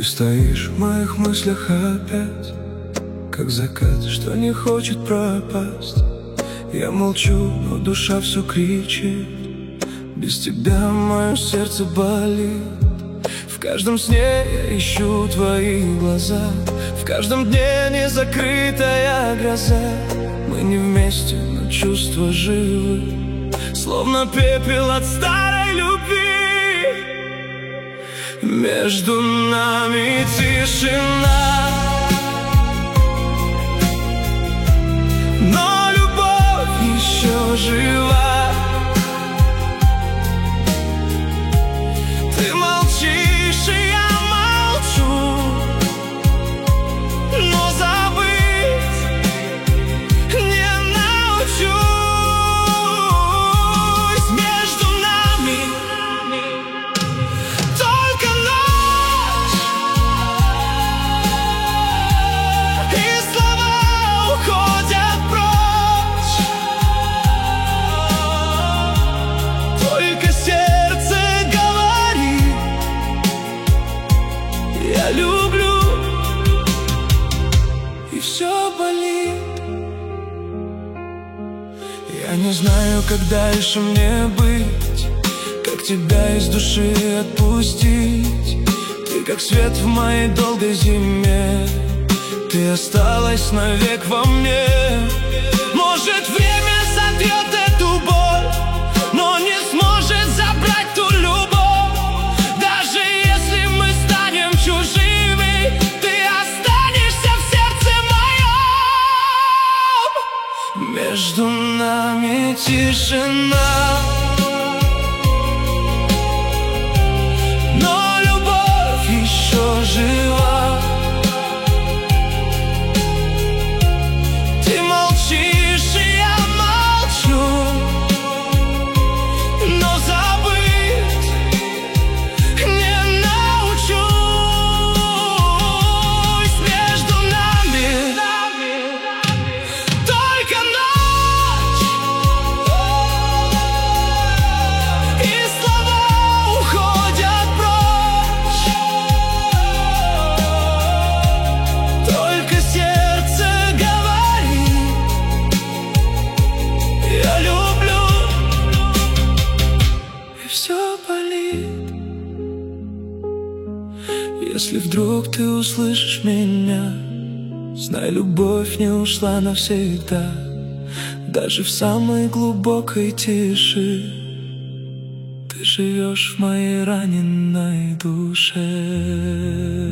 стоишь в моих мыслях опять, как закат, что не хочет пропасть. Я молчу, но душа все кричит. Без тебя мое сердце болит. В каждом сне я ищу твои глаза, в каждом дне незакрытая гроза. Мы не вместе, но чувства живы, словно пепел от старой любви. Между нами тишина, но любовь еще жива. Ты молчишь, и я молчу, но забыть не научусь. Между нами только ночь, и слова уходят прочь. Только сердце говорит: я люблю, и все болит. Я не знаю, как дальше мне быть, как тебя из души отпустить. Ты как свет в моей долгой зиме, ты осталась навек во мне. Может, время сотрет эту боль, но не сможет забрать ту любовь. Даже если мы станем чужими, ты останешься в сердце моем. Между нами тишина, но любовь еще жива. Ты молчишь, и я молчу, но забыть не научусь. Между нами только ночь, и слова уходят прочь. Только сердце говорит: я люблю, и все болит. Если вдруг ты услышишь меня, знай, любовь не ушла навсегда. Даже в самой глубокой тиши ты живешь в моей раненой душе.